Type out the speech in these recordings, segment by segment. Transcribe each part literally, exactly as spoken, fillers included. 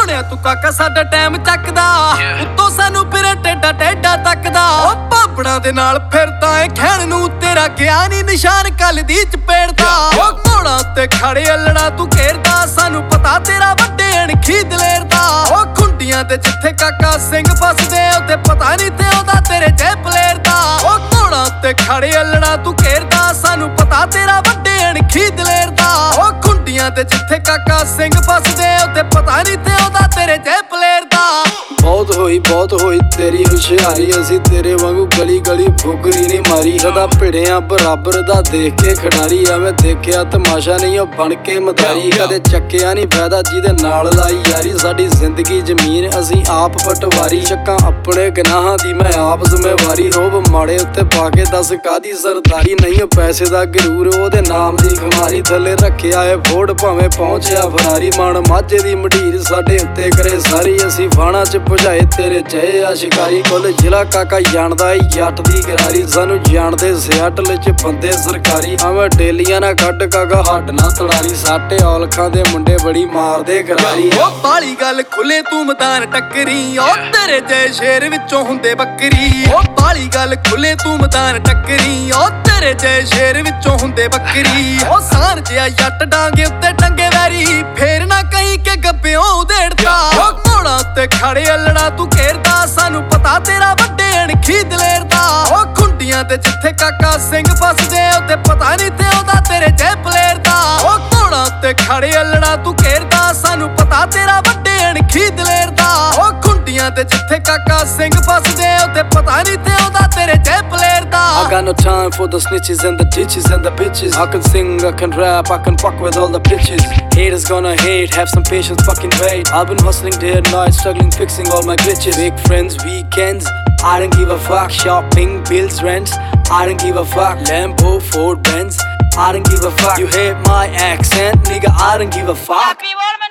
ਸੋਹਣਿਆ ਤੂੰ ਕਾਕਾ ਸਾਡਾ ਟਾਈਮ ਚੱਕਦਾ ਉੱਤੋਂ ਸਾਨੂੰ ਫਿਰੇ ਟੇਡਾ ਟੇਡਾ ਤੱਕਦਾ ਉਹ ਭਾਪੜਾਂ ਦੇ ਨਾਲ ਫਿਰਦਾ ਏ ਖੈਣ ਨੂੰ ਤੇਰਾ ਗਿਆ ਨੀ ਨਿਸ਼ਾਨ ਕੱਲ ਦੀ ਚਪੇੜਦਾ ਉਹ ਘੋੜਾ ਉੱਤੇ ਖੜੇ ਅਲੜਾ ਤੂੰ ਘੇਰਦਾ ਸਾਨੂੰ ਪਤਾ ਤੇਰਾ ਵੱਡੇ ਅਣਖੀ ਦਲੇਰ ਦਾ ਉਹ ਖੁੰਡੀਆਂ ਤੇ ਜਿੱਥੇ ਕਾਕਾ ਸਿੰਘ ਫਸਦੇ ਉੱਤੇ ਪਤਾ ਨਹੀਂ ਤੇ ਆਉਂਦਾ ਤੇਰੇ ਜੇ ਪਲੇਰ ਦਾ ਉਹ ਘੋੜਾ ਉੱਤੇ ਖੜੇ ਅਲੜਾ ਤੂੰ ਘੇਰਦਾ ਸਾਨੂੰ ਪਤਾ ਤੇਰਾ ਵੱਡੇ ਅਣਖੀ ਦਲੇਰ ਦਾ ਉਹ ਖੁੰਡੀਆਂ ਤੇ ਜਿੱਥੇ ਕਾਕਾ ਸਿੰਘ ਫਸਦੇ ਉੱਤੇ ਪਤਾ ਨਹੀਂ ਤੇ ਆਉਂਦਾ ਤੇਰੇ ਜੇ ਪਲੇਰ ਦਾ ਬਹੁਤ ਹੋਈ ਬਹੁਤ ਹੋਈ ਤੇਰੀ ਹੁਸ਼ਿਆਰੀ ਅਸੀਂ ਤੇਰੇ ਵਾਂਗੂ ਗਲੀ ਗਲੀ ਫੁਕਰੀ ਨਹੀਂ ਮਾਰੀ ਸਦਾ ਭਿੜਿਆਂ ਬਰਾਬਰ ਦਾ ਦੇਖ ਕੇ ਖਿਡਾਰੀ ਐਵੇਂ ਦੇਖਿਆ ਤਮਾਸ਼ਾ ਨਹੀਂ ਉਹ ਬਣ ਕੇ ਮਦਾਰੀ ਕਦੇ ਚੱਕਿਆ ਨਹੀਂ ਫਾਇਦਾ ਜਿਹਦੇ ਨਾਲ ਲਾਈ ਯਾਰੀ ਸਾਡੀ ਜ਼ਿੰਦਗੀ ਜ਼ਮੀਨ ਅਸੀਂ ਆਪ ਪਟਵਾਰੀ ਚੱਕਾਂ ਆਪਣੇ ਗੁਨਾਹਾਂ ਦੀ ਮੈਂ ਆਪ ਜ਼ਿੰਮੇਵਾਰੀ ਰੋਬ ਮਾੜੇ ਉੱਤੇ ਪਾ ਕੇ ਦੱਸ ਕਾਦੀ ਸਰਦਾਰੀ ਨਹੀਂ ਪੈਸੇ ਦਾ ਗਰੂਰ ਉਹਦੇ ਨਾਮ ਦੀ ਖਮਾਰੀ ਥੱਲੇ ਰੱਖਿਆ ਏ ਫੋੜ ਭਾਵੇਂ ਪਹੁੰਚਿਆ ਫਰਾਰੀ ਮਣ ਮਾਝੇ ਦੀ ਮਢੀਰ ਸਾਡੇ ਉੱਤੇ ਕਰੇ ਸਾਰੀ ਅਸੀਂ ਫਾਣਾ ਚ ਭਜਾਏ ਤੇਰੇ ਚੇ ਆ ਸ਼ਿਕਾਰੀ ਕੁੱਲ ਜ਼ਿਲ੍ਹਾ ਕਾਕਾ ਜਾਣਦਾ ਏ ਜੱਟ ਦੀ ਗਰਾਰੀ ਸਾਨੂੰ ਜਾਣਦੇ ਸਿਆਟਲ ਚ ਬੰਦੇ ਸਰਕਾਰੀ ਆਵੇਂ ਡੇਲੀਆਂ ਨਾ ਕੱਢ ਕਾਕਾ ਹੱਡ ਨਾ ਤੜਾਰੀ ਸਾਡੇ ਔਲਖਾਂ ਦੇ ਮੁੰਡੇ ਬੜੀ ਮਾਰਦੇ ਗਰਾਰੀ ਉਹ ਬਾਲੀ ਗੱਲ ਖੁੱਲੇ ਤੂੰ ਮੈਦਾਨ ਟੱਕਰੀ ਉਹ ਤੇਰੇ ਜੇ ਸ਼ੇਰ ਵਿੱਚੋਂ ਹੁੰਦੇ ਬੱਕਰੀ ਉਹ ਬਾਲੀ ਗੱਲ ਖੁੱਲੇ ਤੂੰ ਮੈਦਾਨ ਟੱਕਰੀ ਉਹ ਤੇਰੇ ਜੇ ਸ਼ੇਰ ਵਿੱਚੋਂ ਹੁੰਦੇ ਬੱਕਰੀ ਉਹ ਸਾਰ ਜਿਹਾ ਜੱਟ ਡਾਂਗੇ ਉੱਤੇ ਟੰਗੇ ਵੈਰੀ ਫੇਰ ਨਾ ਕਹੀਂ ਕਿ ਗੱਬਿਓਂ ਉਧੇੜਦਾ ਉਹ ਘੋੜਾ ਉੱਤੇ ਖੜੇ ਅਲੜਾ ਤੂੰ ਘੇਰਦਾ ਸਾਨੂੰ ਪਤਾ ਤੇਰਾ ਵੱਡੇ ਅਣਖੀ ਦਲੇਰ ਦਾ ਉਹ ਖੁੰਡੀਆਂ ਤੇ ਜਿੱਥੇ ਕਾਕਾ ਸਿੰਘ ਫਸਦੇ ਉੱਤੇ ਪਤਾ ਨਹੀਂ ਤੇ ਆਉਂਦਾ ਤੇਰੇ ਜੇ ਪਲੇਰ ਦਾ ਉਹ ਘੋੜਾ ਉੱਤੇ ਖੜੇ ਅਲੜਾ ਤੂੰ ਘੇਰਦਾ ਸਾਨੂੰ ਪਤਾ ਤੇਰਾ ਵੱਡੇ ਅਣਖੀ ਦਲੇਰ ਦਾ ਉਹ ਖੁੰਡੀਆਂ ਤੇ ਜਿੱਥੇ ਕਾਕਾ ਸਿੰਘ ਫਸਦੇ ਉੱਤੇ ਪਤਾ ਨਹੀਂ ਤੇ ਆਉਂਦਾ ਤੇਰੇ ਜੇ ਪਲੇਰ ਦਾ I got no time for the snitches and the ditches and the bitches I can sing, I can rap, I can fuck with all the bitches Haters gonna hate, have some patience, fucking wait I've been hustling day and night, struggling, fixing all my glitches Big friends, weekends, I don't give a fuck Shopping, bills, rents, I don't give a fuck Lambo, Ford, Benz, I don't give a fuck You hate my accent, nigga, I don't give a fuck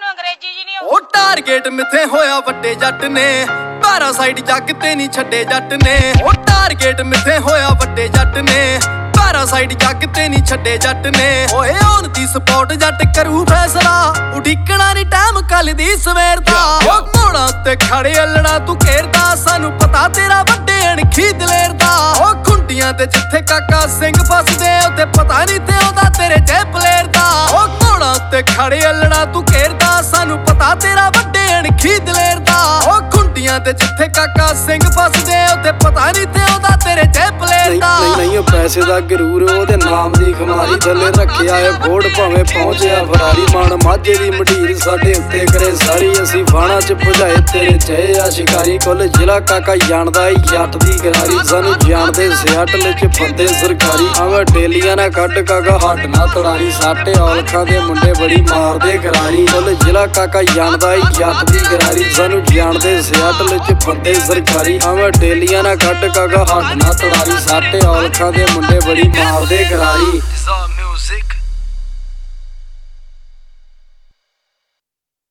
ਉਹ target ਮਿੱਥੇ ਹੋਇਆ ਵੱਡੇ ਜੱਟ ਨੇ ਪੈਰਾਸਾਈਡ ਜੱਗ ਤੇ ਨਹੀਂ ਛੱਡੇ ਜੱਟ ਨੇ ਉਹ ਟਾਰਗੇਟ ਮਿੱਥੇ ਹੋਇਆ ਵੱਡੇ ਜੱਟ ਨੇ ਪੈਰਾਸਾਈਡ ਜੱਗ ਤੇ ਨਹੀਂ ਛੱਡੇ ਜੱਟ ਨੇ ਓਏ ਔਨ ਦੀ ਸਪੋਰਟ ਜੱਟ ਕਰੂ ਫੈਸਲਾ ਉਡੀਕਣਾ ਨਹੀਂ ਟਾਈਮ ਕੱਲ ਦੀ ਸਵੇਰ ਦਾ ਉਹ ਘੋੜਾ ਉੱਤੇ ਖੜੇ ਅਲੜਾ ਤੂੰ ਘੇਰਦਾ ਸਾਨੂੰ ਪਤਾ ਤੇਰਾ ਵੱਡੇ ਅਣਖੀ ਦਲੇਰ ਦਾ ਉਹ ਖੁੰਡੀਆਂ ਤੇ ਜਿੱਥੇ ਕਾਕਾ ਸਿੰਘ ਫਸਦੇ ਉੱਤੇ ਪਤਾ ਨਹੀਂ ਤੇ ਆਉਂਦਾ ਤੇਰੇ ਜੇ ਪਲੇਰ ਦਾ ਉਹ ਘੋੜਾ ਉੱਤੇ ਖੜੇ ਅਲੜਾ ਤੂੰ ਘੇਰਦਾ ਸਾਨੂੰ ਪਤਾ ਤੇਰਾ ਵੱਡੇ ਅਣਖੀ ਦਲੇਰ ਦਾ ਉਹ ਖੁੰਡੀਆਂ ਤੇ ਜਿੱਥੇ ਕਾਕਾ ਸਿੰਘ ਫਸਦੇ ਉੱਤੇ ਪਤਾ ਨਹੀਂ ਤੇ ਆਉਂਦਾ ਤੇਰੇ ਜੇ ਪਲੇਰ ਦਾ ਨਹੀਂ ਨਹੀਂ ਪੈਸੇ ਦਾ ਗਰੂਰ ਉਹਦੇ ਨਾਮ ਦੀ ਖਮਾਰੀ ਥੱਲੇ ਰੱਖਿਆ ਏ ਫੋੜ ਭਾਵੇਂ ਪਹੁੰਚਿਆ ਫਰਾਰੀ ਮਣ ਮਾਝੇ ਦੀ ਮਢੀਰ ਸਾਡੇ ਉੱਤੇ ਕਰੇ ਸਾਰੀ ਅਸੀਂ ਫਾਣਾ ਚ ਭਜਾਏ ਤੇਰੇ ਚੇ ਆ ਸ਼ਿਕਾਰੀ ਕੁੱਲ ਜ਼ਿਲ੍ਹਾ ਕਾਕਾ ਜਾਣਦਾ ਏ ਜੱਟ ਦੀ ਗਰਾਰੀ ਸਾਨੂੰ ਜਾਣਦੇ ਸਿਆਟਲ ਚ ਬੰਦੇ ਸਰਕਾਰੀ ਆਵੇਂ ਡੇਲੀਆਂ ਨਾ ਕੱਢ ਕਾਕਾ ਹੱਡ ਨਾ ਤੜਾਰੀ ਸਾਡੇ ਔਲਖਾਂ ਦੇ ਮੁੰਡੇ ਬੜੀ ਮਾਰਦੇ ਗਰਾਰੀ ਕੁੱਲ ਜ਼ਿਲ੍ਹਾ ਕਾਕਾ ਜਾਣਦਾ ਏ ਜੱਟ ਦੀ ਗਰਾਰੀ ਸਾਨੂੰ ਜਾਣਦੇ ਸਿਆਟਲ ਚ ਬੰਦੇ ਸਰਕਾਰੀ ਆਵੇਂ ਡੇਲੀਆਂ ਨਾ ਕੱਢ ਕਾਕਾ ਹੱਡ ਨਾ ਤੜਾਰੀ ਸਾਡੇ ਔਲਖਾਂ ਦੇ ਮੁੰਡੇ ਬੜੀ ਮਾਰਦੇ ਗਰਾਰੀ।